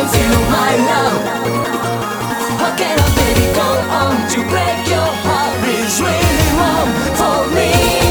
can feel my love. How can I, baby, go on to break your heart? It's really wrong for me.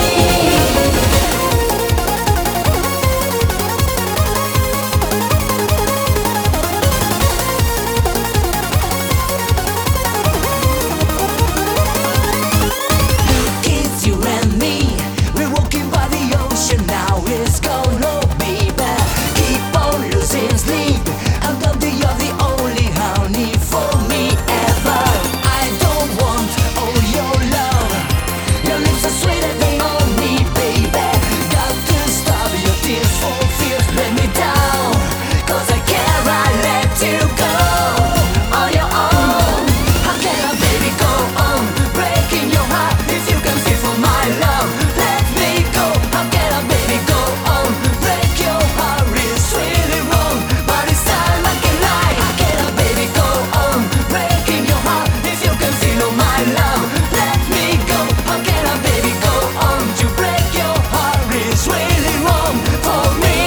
It's you and me. We're walking by the ocean now. It's gone, oh baby. Keep on losing sleep. I'm not the you're the only honey for me ever. I don't want all your love. Your lips are sweeter than all me, baby. Got to stop your tears for fears. Let me down, 'cause I can't let you go on your own. How can I, baby, go on breaking your heart if you can feel for my love? Let me go. How can I, baby, go on break your heart? It's really wrong, but it's time I can lie. How can I, baby, go on breaking your heart if you can feel my love? Let me go. How can I, baby, go on to break your heart? It's really wrong for me.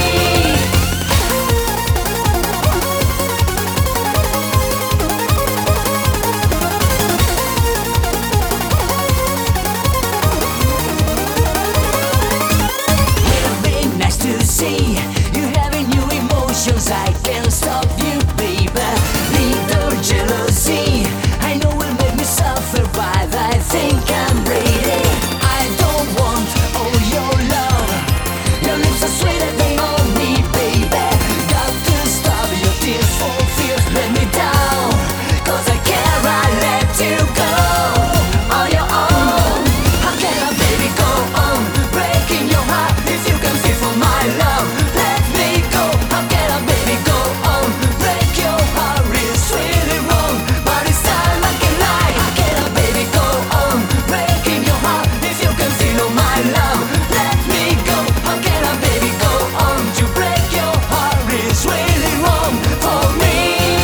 It'll be nice to see you having new emotions. I can't stop you, baby. Little jealousy, I know will make me suffer, but I think I'm ready. I don't want all your love. Your lips are sweeter than all me, baby. Got to stop your tears for fears. Let me down, 'cause I can't let you go on your own. How can I, baby, go on breaking your heart if you can feel for my love? Let me go. How can I, baby, go on break your heart? It's really wrong, but it's time I can lie. How can I, baby, go on breaking your heart if you can feel my love? Let me go. How can I, baby, go on to break your heart? It's really wrong for me.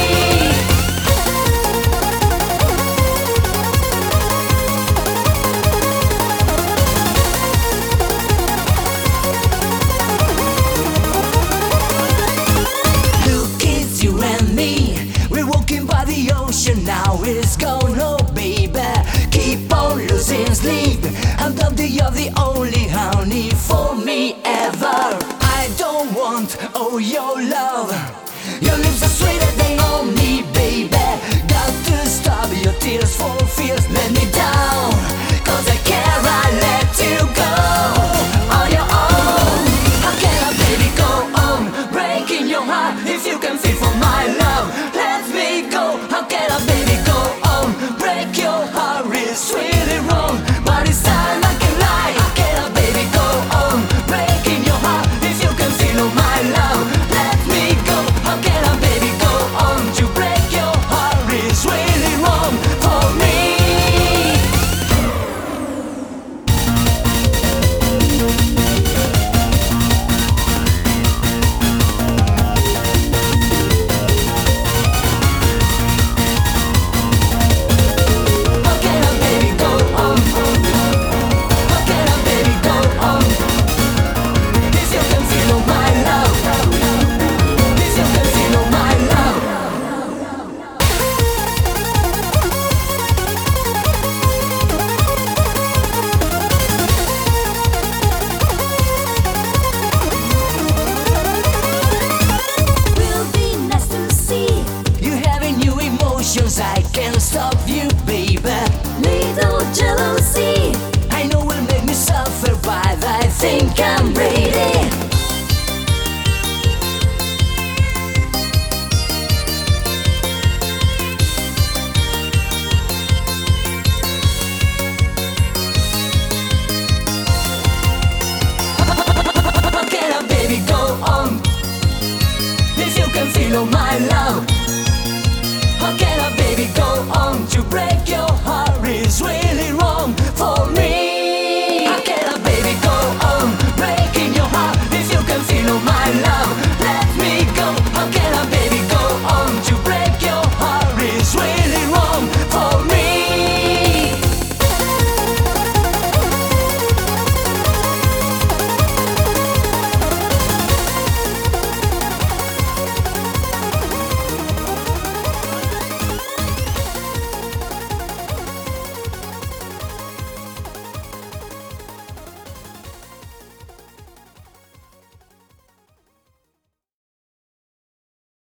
Look, it's you and me. We're walking by the ocean now. It's gone, oh baby. Keep on losing sleep. I'm not the you're the only honey for me ever. I don't want all your love. Your lips are sweeter than all me, baby. Got to stop your tears for fears. Let me down, 'cause I can't let you go on your own. How can I, baby, go on breaking your heart if you can feel for my love?